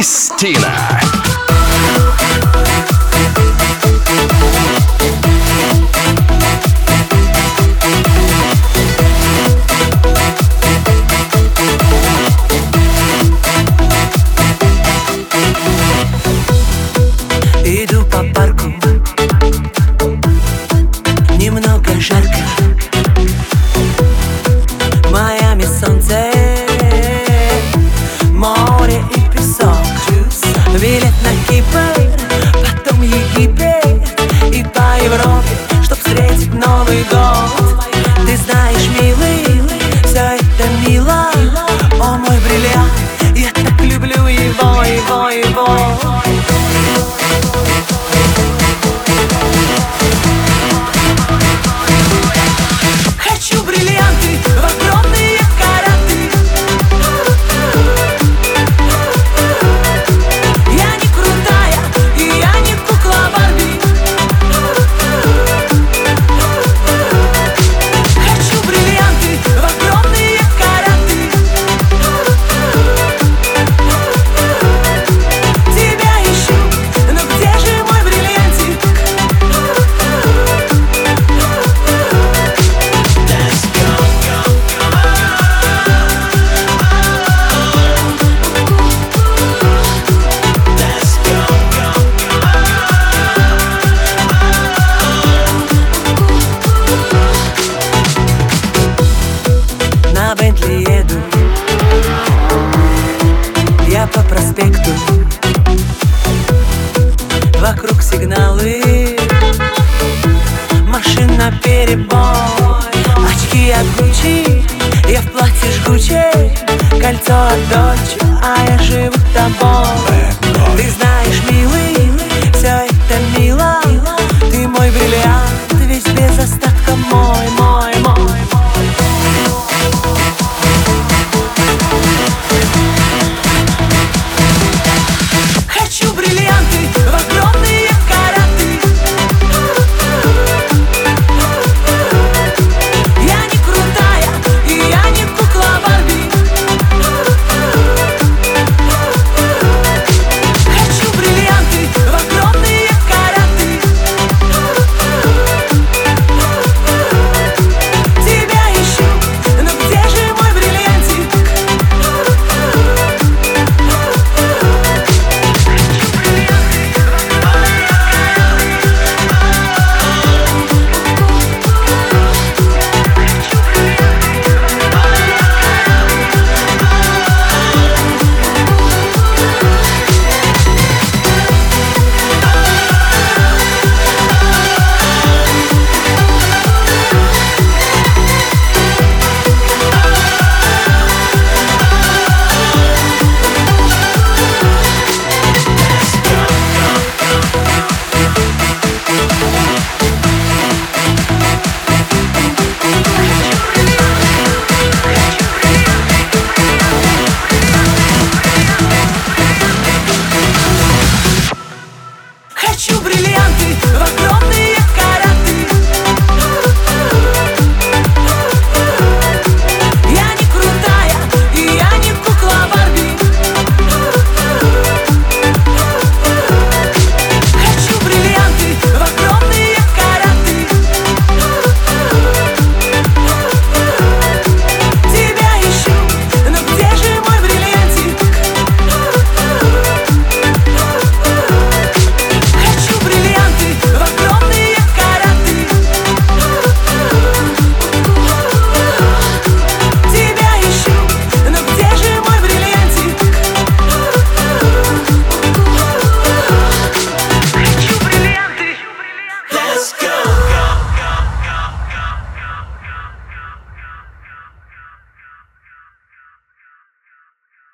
Кристина. Иду по парку, немного жарко, в Майами солнце, море и песок. Билет на Кипр, потом Египет и по Европе, чтоб встретить Новый год. Ты знаешь, милый, все это мило. О, мой бриллиант, я так люблю его, его, его. Хочу бриллианты в огромные караты. Я не крутая, и я не кукла Барби. Хочу бриллианты в огромные караты. Тебя ищу, но где же мой бриллиантик? На Бентли еду я по проспекту, вокруг сигналы, машин наперебой. Очки от Гуччи, я в платье жгучей, кольцо от Дольче, а я живу тобой. Ты знаешь, милый, все это мило, ты мой бриллиант.